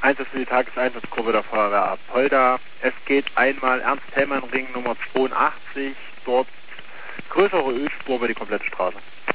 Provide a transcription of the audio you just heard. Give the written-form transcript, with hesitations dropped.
Einsatz für die Tageseinsatzgruppe der Feuerwehr Apolda. Es geht einmal Ernst-Hellmann-Ring Nummer 82, dort größere Ölspur über die komplette Straße.